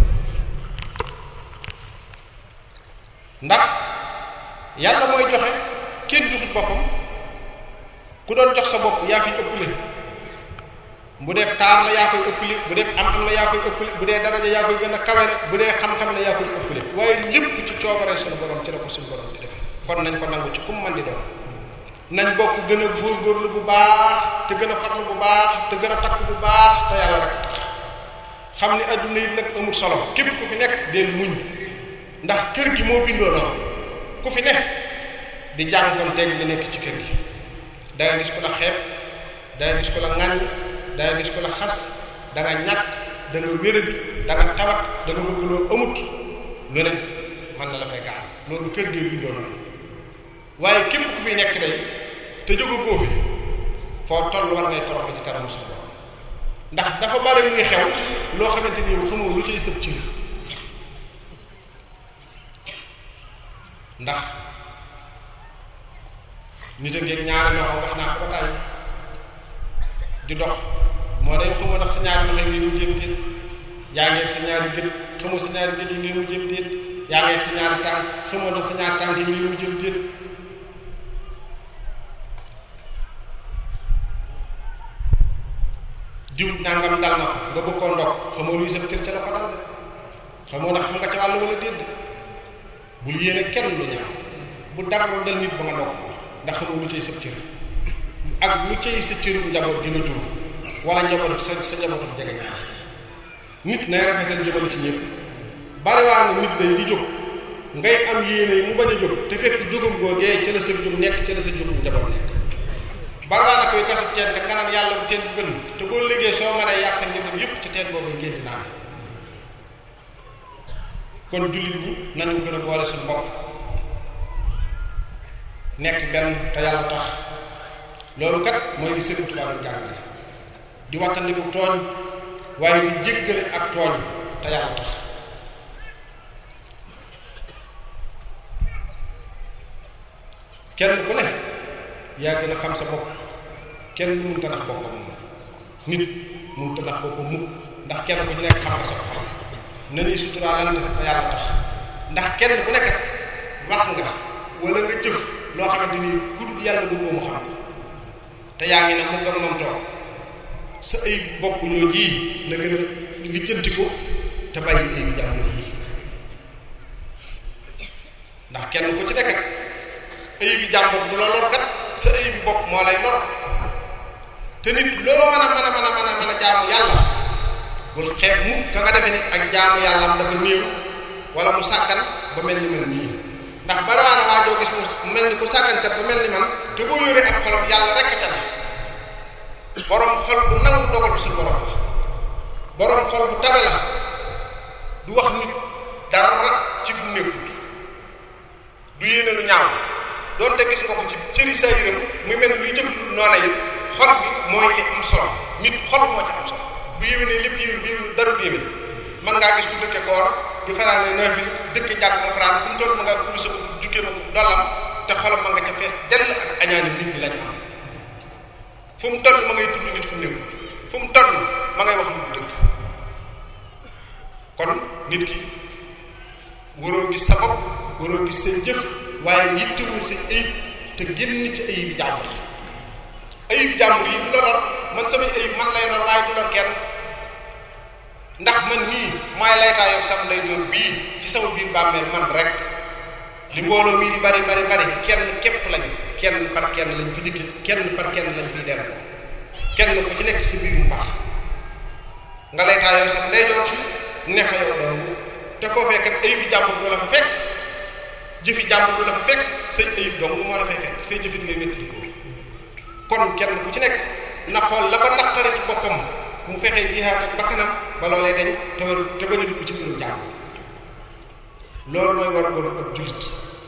Speaker 1: ndax yàlla mooy joxe kenn joxut boppam ku doon jox sa bopp yaa fi ëppale bu dee taar la yaa koy ëppale bu dee am la yaa koy ëppale bu dee daraja yaa koy gën a kawe bu dee xam-xam la yaa koy ëppale waaye lépp ci coobare suñu borom ci la ko suñu borom di defee kon nañ ko nangu ci kum man di doon nañ bokk gën a góorgóorlu bu baax te gën a farlu bu baax te gën a takk bu baax te yàlla rek tax xam ni adduna yi nag amul solo képp ku fi nekk del muñ ndax kër gi moo bindoo noonu ku fi nekk di jànkonteeg li nekk ci kër gi danga gis ku la xeeb danga gis ku la ŋàññ danga gis ku la xas danga ñàkk danga wéradi danga tawat danga bëgg loo amut lu ne mën na la fay gaal loolu kër gi bindoo noonu waaye képp ku fi nekk day te jógu góo fi foo toll war ngay torox ci kanamu sa borom ndax dafa bari muy xew loo xamante ni xamoo lu cay sëb ci ndax nit a ngeeg ñaari loxo wax naa ko ba tàyyi di dox moo day xamoo ndax sa ñaari loxo yi ngay mujjee déet yaa ngeeg sa ñaari gët xamoo sa ñaari gët yi ngay mujjee déet yaa ngeeg sa ñaari tànk xamoo ndax sa ñaari tànk yi ngay mujjee déet diw nangam dal na ko nga bëgg koo ndokk xamoo luy sa cër ca la ko dal de xamoo ndax xam nga ca wàll wala déet de bul yéene kenn lu ñaaw bu dara dal nit ba nga ndokk ko ndax xamoo lu cay sa cër ak lu cay sa cëru njaboot gi nga jur wala njaboot sa njabootu jege ñaar nit nay rafetal jëmale ci ñëpp bariwaa na nit day di jóg ngay am yéene yi mu bañ a jóg te fekk jógam googee ca la sa jóg nekk ca la sa jógum njaboot nekk bariwaa na koy kasu teen kat nga naan yàlla bu teen gën te boo liggéey soo mënee yàq sa njaboot yëpp ci teen boobu ngeen di naan kon jullit ñi nañu gën a boole suñu bopp nekk benn te yàlla tax loolu kat mooy li Sëriñ Tuubaa doon jàngale di wattandiku tooñ waaye di jéggale ak tooñ te yàlla tax kenn ku ne yaa gën a xam sa bopp kenn mënut a nax boppam moom nit mënut a nax boppam mukk ndax kenn ku ci nekk xam nga sa bopp nañuy suturaalante te yàlla tax ndax kenn ku nekk wax nga wala nga jëf loo xamante ni ku dul yàlla bëggoo mu xam te yaa ngi ne mu nga moom toog sa ay bopp ñoo ji na gën a lijjanti ko te bàyyi ay jàmbur yi ndax kenn ku ci nekk ay bi jàmbur du la lor kat sa ay bi bopp moo lay lor te nit loo mën a jaamu yàlla bul xeeb mukk ka nga defe ni ak jaamu yàlla am dafa néew wala mu sàggan ba mel ni man nii ndax barawaana waajoo gis mu mel ni ku sàggankat ba mel ni man te boo yoree ak xolam yàlla rekk ca la borom xol bu nangu dogal suñu borom la borom xol bu tabe la du wax nit dara ci fu nekkul du yéene lu ñaaw doonte gis nga ko ci cëri sa yërëm muy mel ni luy jëf noona yi xol bi mooy li am solo nit xol moo ci am solo bu yéwénee lépp yéwén dara du yéwén man ngaa gis ku dëkke koor di fanaane naafil dëkke jàng alxuraan fu mu toll ma nga kurisa jukkee ma dollam te xolam ma nga ca fees dell ak añaani nit ñi lañu am fu mu toll ma ngay tudd nit fu néew fu mu toll ma ngay wax lu dëgg kon nit ki waroo gis sa bopp waroo gis seen jëf waaye yittewul seen ayib te génn ci ayib jàmbur yi ayib jàmbur yi du la lor man samay ayib man lay lor waaye du lor kenn ndax man nii maay laytaa yow sam lay doon bii ci sama biir bàmmeel man rek li mbooloo mii di bari kenn képp lañu kenn par kenn lañ fi dikki kenn par kenn lañ fiy dem kenn ku ci nekk si biir mu baax nga laytaa yow sam lay doon ne fa yow doon te foofee kat ayib jàmbur du la fa fekk jëfi jàmbur du la fa fekk say ayib dong moo la fay fekk say jëfit ngay métti ko kon kenn ku ci nekk na xool la ko naqari ci boppam mu fexee jihaat ak bakkanam ba loolee dañ te bañ a dugg ci mbirum jàmm loolu mooy war a war a jullit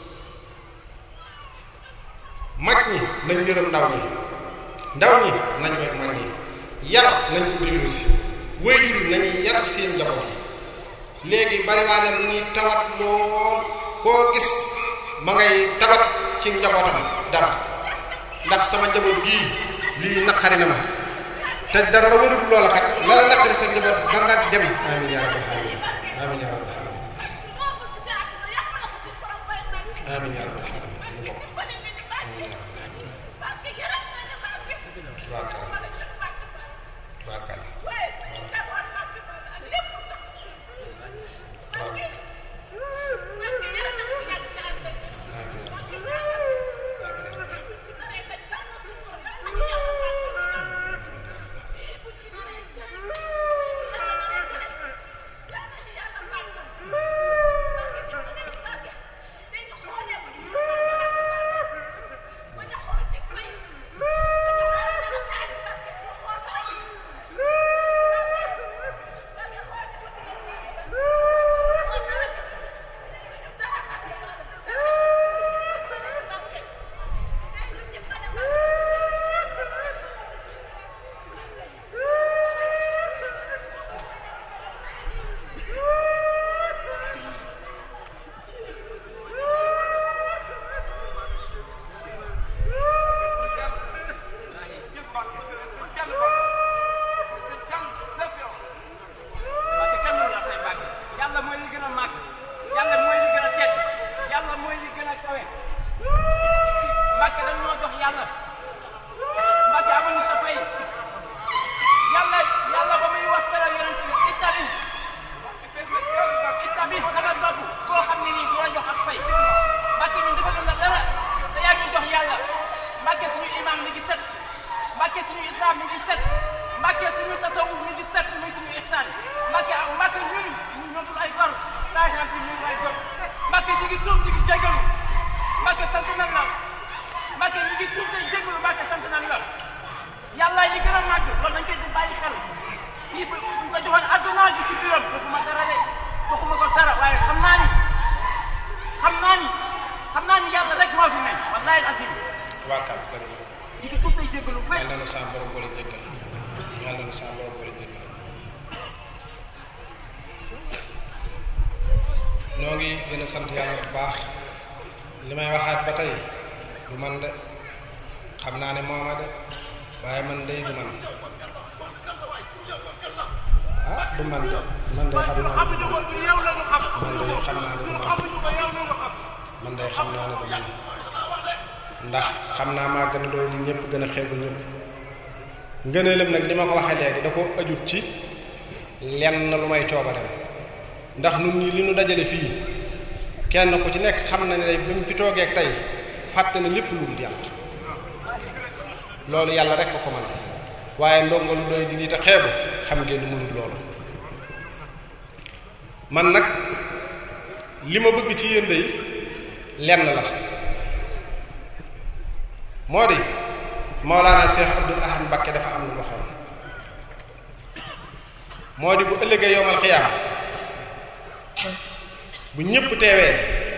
Speaker 1: mag ñi nañ yërëm ndaw ñi nañ wekk mag ñi yar nañ ko déglu si waajur yi nañuy yar seen njaboot yi léegi bariwaane lu ñuy tawat lool koo gis ma ngay tawat ci njabootam dara ndax sama njaboot gii lii naqari na ma te dara la warul loola kat la la naqari sa njaboot ba nga dem amin ya rabbal alamin amin ya rabbal alamin amin ya rabbal alamin noo ngi gën a sant yàlla bu baax li may waxaat ba tey du man de xam naa ne mooma de waaye man de du man du man de man de xam naa ne du man man de xam naa ne du man ndax xam naa maa gën a doy li ñëpp gën a xeebu ñëpp ngëneelam nag li ma ko waxee léegi da ko ajut ci lenn lu may coobareem ndax nun ñi li nu dajale fii kenn ku ci nekk xam na ne day bi mu fi toogee ak tey fàtte na lépp lu dul yàlla loolu yàlla rek ko man waaye ndongo lu doy di lii te xeebu xam ngeen mënul loolu man nag li ma bëgg ci yéen day lenn la moo di Mawlana Cheikh Abdoul Ahad Mbacké dafa am lu ma xam moo di bu ëllëgee yowmal xiyaam bu ñëpp teewee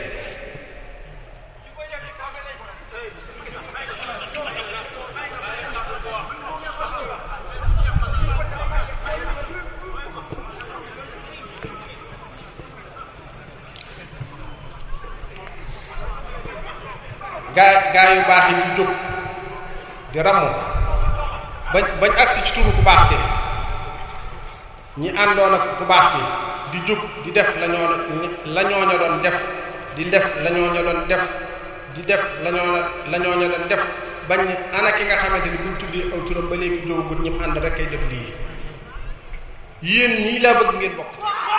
Speaker 1: gaa yu baax yi ñu jóg di ramu bañ agsi ci turu ku baax ki ñi àndoon ak ku baax ki di jóg di def la ñooña doon def di def la ñooña doon def di def la ñooña doon def bañ ana ki nga xamante ni buñ tuddee aw turam ba léegi jóogut ñi ànd rek kay def lii yéen ñii laa bëgg ngeen bokk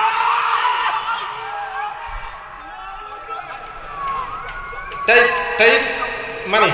Speaker 1: tey mani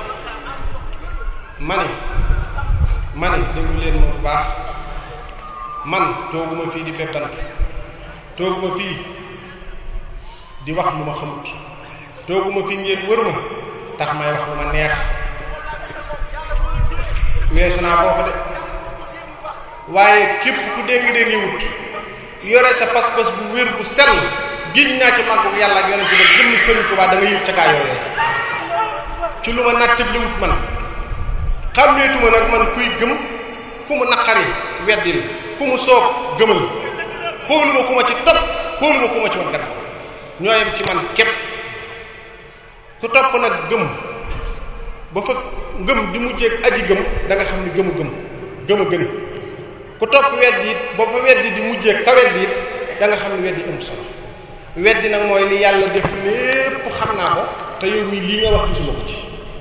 Speaker 1: déglu leen ma bu baax man tooguma fii di bebbante tooguma fii di wax lu ma xamut tooguma fii ngeen wër ma tax may wax lu ma neex weesu naa foofu de waaye képp ku dégg wut yore sa pas-pas bu wér bu sell giñ naa ci màggu yàlla ak yonent bi jëmmi Sëriñ Tuubaa da nga yëg ca kaa yooyee ci lu ma nattable wut man xàmmeetuma nag man kuy gëm ku mu naqari weddil ku mu soob gëmal xooluma ku ma ci topp xooluma ku ma ci wan gannaaw ñooyam ci man képp ku topp nag gëm ba fa ngëm di mujjeeg aji gëm da nga xam ni gëm a gën ku topp weddi it ba fa weddi di mujjeeg ka weddi it da nga xam ni weddi am solo weddi nag mooy li yàlla def lépp xam naa ko te yow mii lii nga wax gisuma ko ci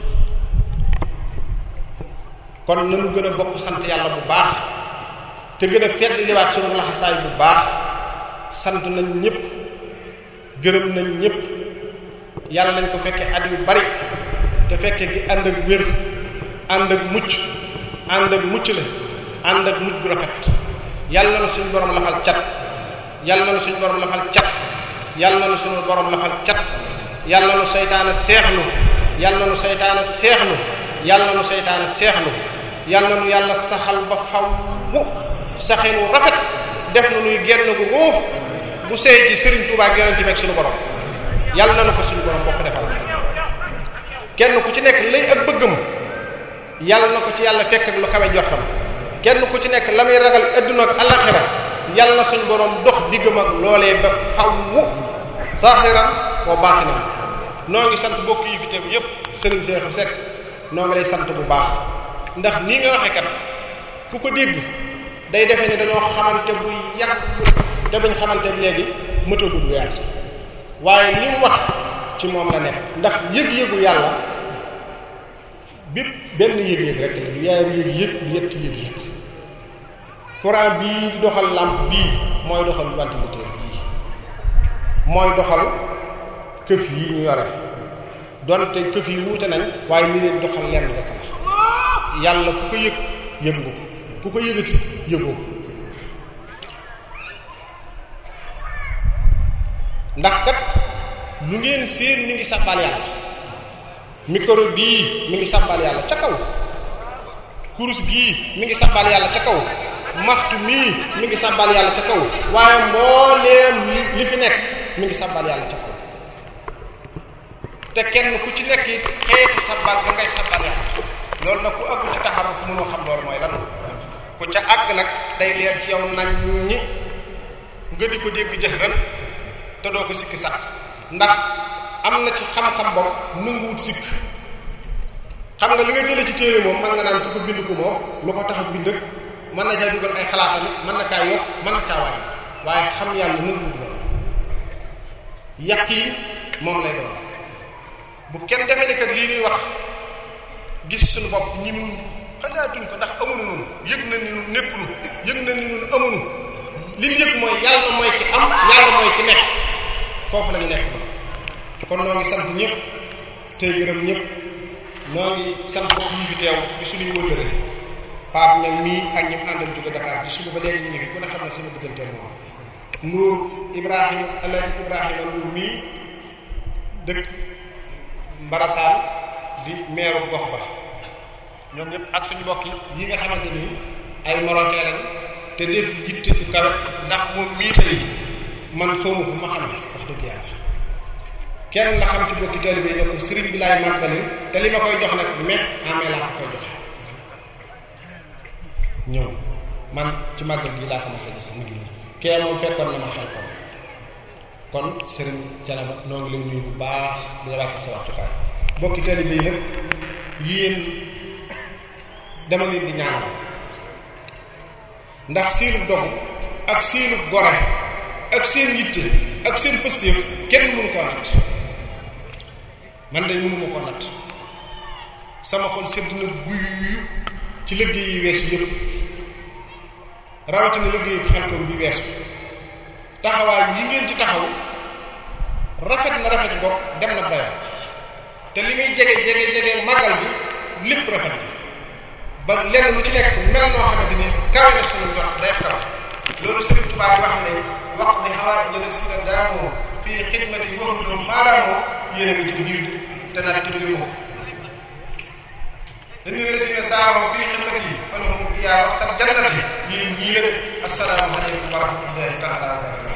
Speaker 1: kon nanu gën a bokk sant yàlla bu baax te gën a fedd liwaat sunu laxasaay bu baax sant nañ ñëpp gërëm nañ ñëpp yàlla nañ ko fekke at yu bari te fekke gi ànd ak wér ànd ak mucc ànd ak mucc la ànd ak mujj gu rafet yàlla na suñu borom lafal cat yàlla na suñu borom lafal cat yàlla na suñu borom lafal cat yàlla na seytaane seexlu yàlla na seytaane seexlu yàlla na seytaane seexlu yàlla nu yàlla saxal ba faw saxinu rafet def na nuy genn gu ruux bu seey ci Sëriñ Tuubaa ak Yonent bi ak suñu borom yàlla na ko suñu borom bokk defal kenn ku ci nekk lay ak bëggam yàlla na ko ci yàlla fekk ak lu kawe njortam kenn ku ci nekk la muy ragal adduna ak alaxira yàlla na suñu borom dox diggam ak loolee ba faw zahiran wa baatinan noo ngi sant bokk yi fi teew yépp Sëriñ Seexu Sekk noo ngi lay sant bu baax ndax nii nga waxee kat ku ko dégg day defee ne dañoo xamante bu yàgg te bañ xamante léegi mëtagul weer waaye li mu wax ci moom la nekk ndax yëg-yëgu yàlla bépp benn yëg-yëg rek la du yaari yëg-yëg du yetti yëg-yëg courant bii di doxal lampe bii mooy doxal ventilateur bii mooy doxal këf yi ñu yore donte këf yi wuute nañ waaye li leen doxal lenn rek la yàlla ku ko yëg yëg nga ko ku ko yëgati yëgoo ndax kat lu ngeen seen mi ngi sàbbal yàlla micro bii mi ngi sàbbal yàlla ca kaw kurus gii mi ngi sàbbal yàlla ca kaw maxtu mii mi ngi sàbbal yàlla ca kaw waaye mbooleem li fi nekk mi ngi sàbbal yàlla ca kaw te kenn ku ci nekk it xeetu sàbbal da ngay sàbbal yàlla loolu nag ku àggu ci taxaru ku mënoo xam loolu mooy lan ku ca àgg nag day leer ci yow nañ ñi nga di ko dégg jëf ren te doo ko sikki sax ndax am na ci xam-xam bopp nanguwut sikk xam nga li nga jële ci téere moom mën nga naan ku ko bind ko moom lu ko tax a bind mën na caa dugal ay xalaatam mën na caa yokk mën na caa wàññi waaye xam yàlla nanguwut loolu yàq yi moom lay doon bu kenn defee ne kat lii ñuy wax gis suñu bopp ñi mu xalaatuñ ko ndax amuñu noonu yëg na ni ñun nekkunu yëg na ni ñun amuñu li ñu yëg mooy yàlla mooy ki am yàlla mooy ki nekk foofu la ñu nekk noonu kon noo ngi sant ñëpp tey gërëm ñëpp noo ngi sant bopp yi fi teew di suñuy wëllëre Pape Niang mii ak ñi mu àndal jóge Dakar ci suba ba léegi ñu ngi fi ku ne xam ne sama diggante moom Nour Ibrahima Alaaji Ibrahima Nour mii dëkk Mbarasaan di meeru gox ba ñoom ñëpp ak suñu mbokk yi nga xamante ni ay Marocain lañ te def yitte ci kawe ndax moom mii tey man xawma fu ma xam ne wax dëgg yàlla kenn la xam ci bokki taalibe yi ne ko sëriñ bi laay màggalil te li ma koy jox nag mais amee laa ko koy joxe ñëw man ci màggal gi laa commencé gis mu ngi nii kee moom fekkoon na ma xel kon sëriñ Thiénaba noo ngi lay nuyu bu baax di la wàcc sa waxtukaay bokki taalibe yi nag yéen dama leen di ñaanal ndax seenu dogu ak seenu gore ak seen yitte ak seen pëstéef kenn mënu koo natt man day mënuma koo natt sama xol sedd na guyu ci liggéey yi weesu yëpp rawatina liggéey bu Xelcom bi weesu taxawaay yi ngeen ci taxaw rafet na rafet bopp dem na dayo te li muy jege màggal bi lépp rafet na ba lenn lu ci nekk mel noo xamante ni kawe na sunu njort day kawe loolu Sëriñ Tuubaa di wax ne wax di xawaaj la si na daamoo fii xidmati yi waxam doom maaraamoo yéen a ngi ci biir te nag te mbir ko dañu la si na saaroo fii xidmati yi fa la yaa wastal jannati yéen ñii la de assalaamu aleykum wa rahmatullahi taala wa barakatuh